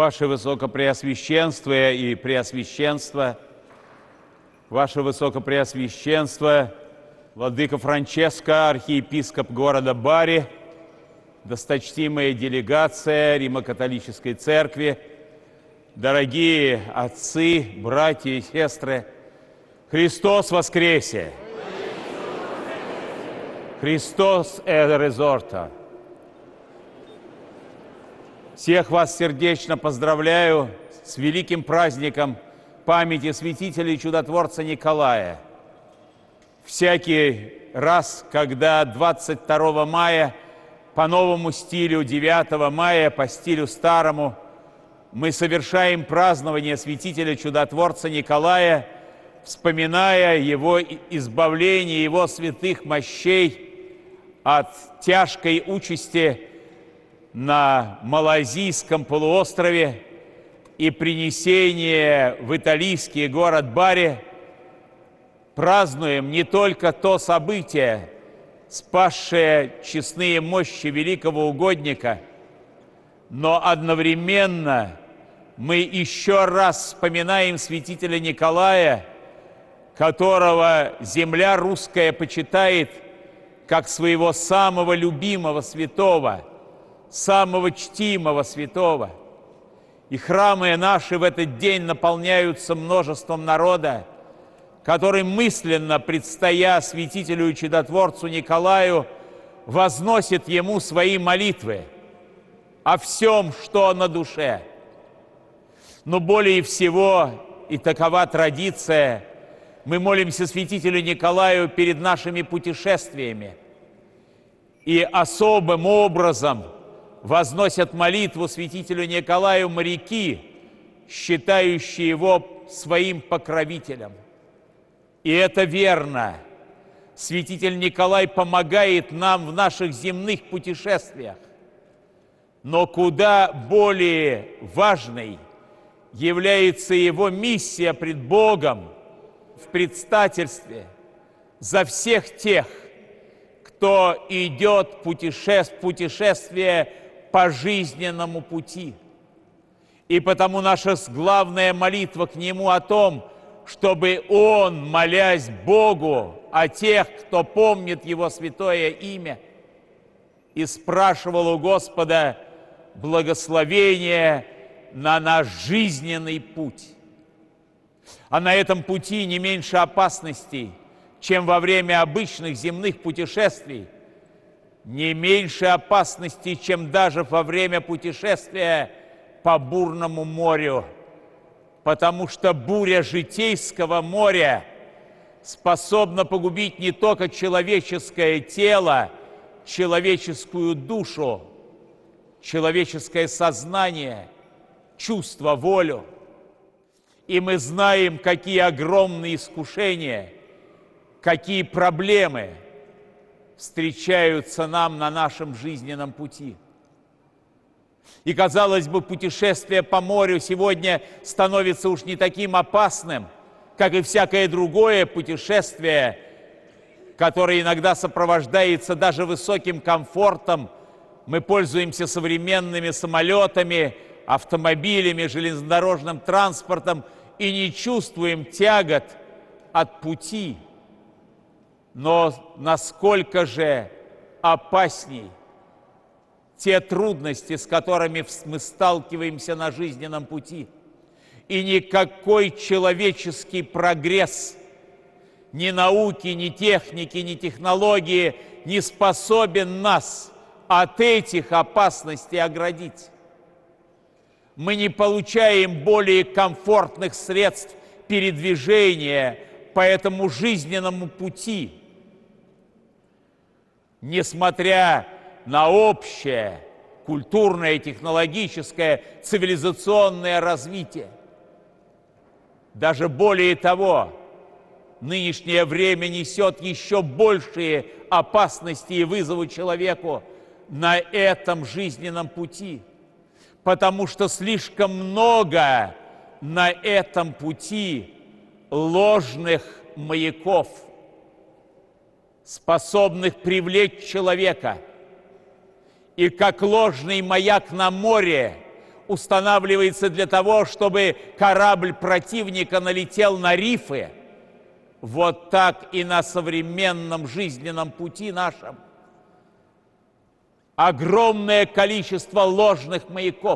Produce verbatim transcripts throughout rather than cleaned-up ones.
Ваше Высокопреосвященство и Преосвященство, Ваше Высокопреосвященство, Владыка Франческо, архиепископ города Бари, досточтимая делегация Римо-католической церкви, дорогие отцы, братья и сестры, Христос воскресе! Христос э резорта! Всех вас сердечно поздравляю с великим праздником памяти святителя и чудотворца Николая. Всякий раз, когда двадцать второго мая по новому стилю, девятого мая по стилю старому, мы совершаем празднование святителя чудотворца Николая, вспоминая его избавление, его святых мощей от тяжкой участи на Малайзийском полуострове и принесение в итальянский город Бари, празднуем не только то событие, спасшее честные мощи великого угодника, но одновременно мы еще раз вспоминаем святителя Николая, которого земля русская почитает как своего самого любимого святого, самого чтимого святого. И храмы наши в этот день наполняются множеством народа, который мысленно, предстоя святителю и чудотворцу Николаю, возносит ему свои молитвы о всем, что на душе. Но более всего, и такова традиция, мы молимся святителю Николаю перед нашими путешествиями. И особым образом возносят молитву святителю Николаю моряки, считающие его своим покровителем. И это верно. Святитель Николай помогает нам в наших земных путешествиях. Но куда более важной является его миссия пред Богом в предстательстве за всех тех, кто идет в путешествие, путешествие по жизненному пути. И потому наша главная молитва к Нему о том, чтобы Он, молясь Богу о тех, кто помнит Его святое имя, и спрашивал у Господа благословение на наш жизненный путь. А на этом пути не меньше опасностей, чем во время обычных земных путешествий, не меньше опасностей, чем даже во время путешествия по бурному морю, потому что буря житейского моря способна погубить не только человеческое тело, человеческую душу, человеческое сознание, чувство, волю. И мы знаем, какие огромные искушения, какие проблемы встречаются нам на нашем жизненном пути. И, казалось бы, путешествие по морю сегодня становится уж не таким опасным, как и всякое другое путешествие, которое иногда сопровождается даже высоким комфортом. Мы пользуемся современными самолетами, автомобилями, железнодорожным транспортом и не чувствуем тягот от пути. Но насколько же опасней те трудности, с которыми мы сталкиваемся на жизненном пути. И никакой человеческий прогресс, ни науки, ни техники, ни технологии не способен нас от этих опасностей оградить. Мы не получаем более комфортных средств передвижения по этому жизненному пути, несмотря на общее культурное, технологическое, цивилизационное развитие. Даже более того, нынешнее время несет еще большие опасности и вызовы человеку на этом жизненном пути, потому что слишком много на этом пути ложных маяков, способных привлечь человека. И как ложный маяк на море, устанавливается для того, чтобы корабль противника налетел на рифы, вот так и на современном жизненном пути нашем огромное количество ложных маяков.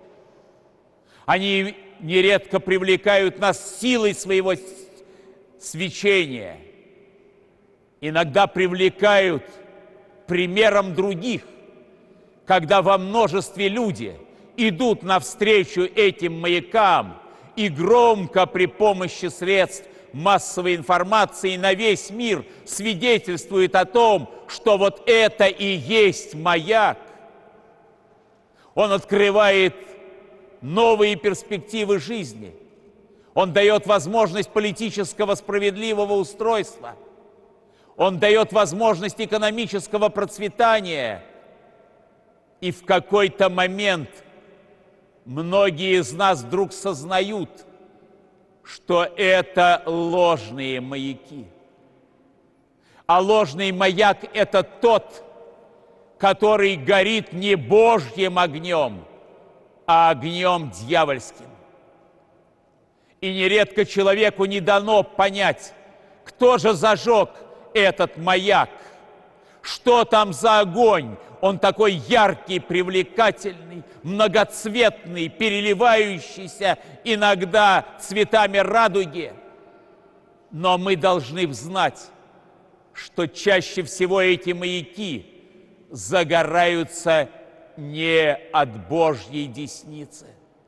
Они нередко привлекают нас силой своего свечения, иногда привлекают примером других, когда во множестве люди идут навстречу этим маякам и громко при помощи средств массовой информации на весь мир свидетельствует о том, что вот это и есть маяк. Он открывает новые перспективы жизни. Он дает возможность политического справедливого устройства. Он дает возможность экономического процветания. И в какой-то момент многие из нас вдруг сознают, что это ложные маяки. А ложный маяк – это тот, который горит не Божьим огнем, а огнем дьявольским. И нередко человеку не дано понять, кто же зажег этот маяк, что там за огонь. Он такой яркий, привлекательный, многоцветный, переливающийся иногда цветами радуги. Но мы должны знать, что чаще всего эти маяки загораются не от Божьей десницы.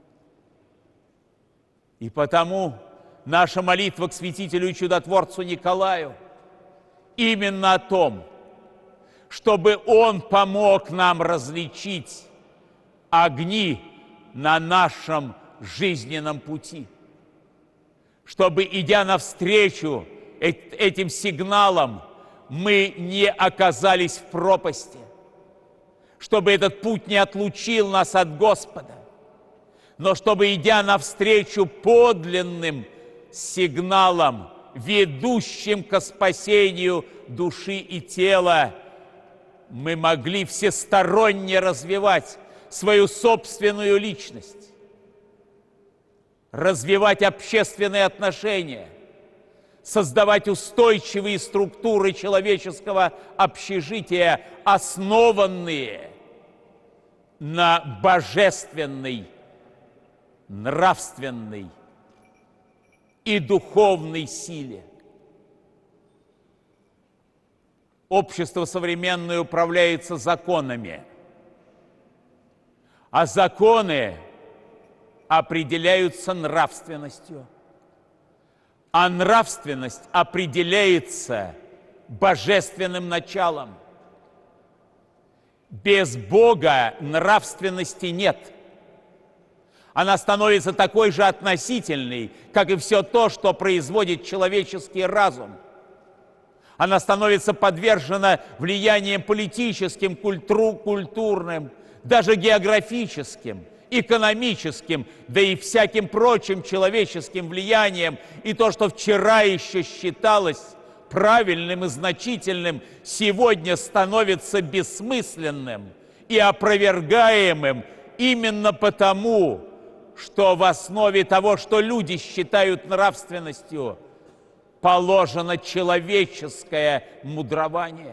И потому наша молитва к святителю и чудотворцу Николаю именно о том, чтобы он помог нам различить огни на нашем жизненном пути, чтобы, идя навстречу этим сигналам, мы не оказались в пропасти, чтобы этот путь не отлучил нас от Господа, но чтобы, идя навстречу подлинным сигналам, ведущим к спасению души и тела, мы могли всесторонне развивать свою собственную личность, развивать общественные отношения, создавать устойчивые структуры человеческого общежития, основанные на божественной, нравственной и духовной силе. Общество современное управляется законами, а законы определяются нравственностью, а нравственность определяется божественным началом. Без Бога нравственности нет. Она становится такой же относительной, как и все то, что производит человеческий разум. Она становится подвержена влияниям политическим, культуру, культурным, даже географическим, экономическим, да и всяким прочим человеческим влияниям. И то, что вчера еще считалось правильным и значительным, сегодня становится бессмысленным и опровергаемым именно потому, что в основе того, что люди считают нравственностью, положено человеческое мудрование.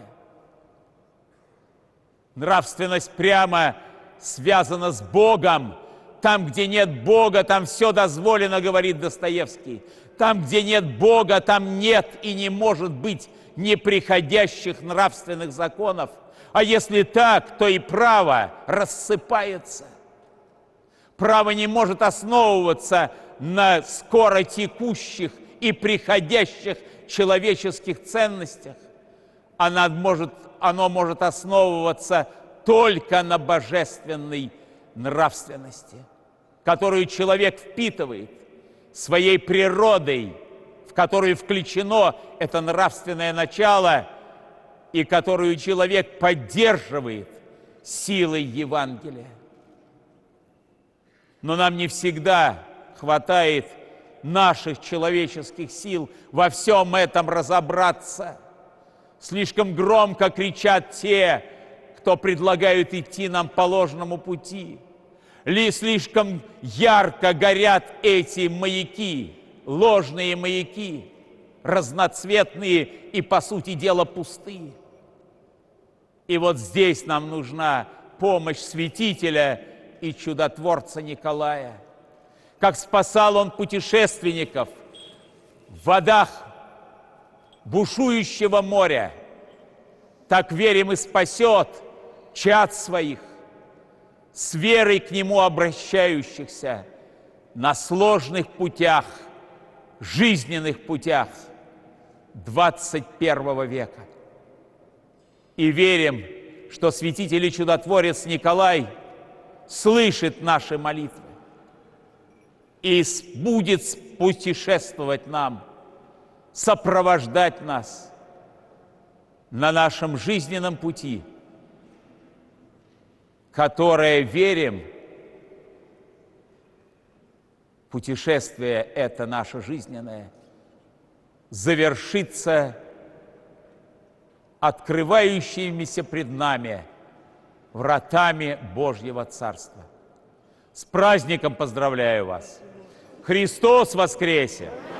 Нравственность прямо связана с Богом. Там, где нет Бога, там все дозволено, говорит Достоевский. Там, где нет Бога, там нет и не может быть неприходящих нравственных законов. А если так, то и право рассыпается. Право не может основываться на скоротекущих и приходящих человеческих ценностях. Оно может, оно может основываться только на божественной нравственности, которую человек впитывает своей природой, в которую включено это нравственное начало, и которую человек поддерживает силой Евангелия. Но нам не всегда хватает наших человеческих сил во всем этом разобраться. Слишком громко кричат те, кто предлагают идти нам по ложному пути. Ли слишком ярко горят эти маяки, ложные маяки, разноцветные и, по сути дела, пустые. И вот здесь нам нужна помощь святителя и чудотворца Николая. Как спасал он путешественников в водах бушующего моря, так, верим, и спасет чад своих, с верой к Нему обращающихся на сложных путях, жизненных путях двадцать первого века. И верим, что святитель и чудотворец Николай слышит наши молитвы и будет путешествовать нам, сопровождать нас на нашем жизненном пути, которое, верим, путешествие это наше жизненное завершится открывающимися пред нами вратами Божьего Царства. С праздником поздравляю вас! Христос воскресе!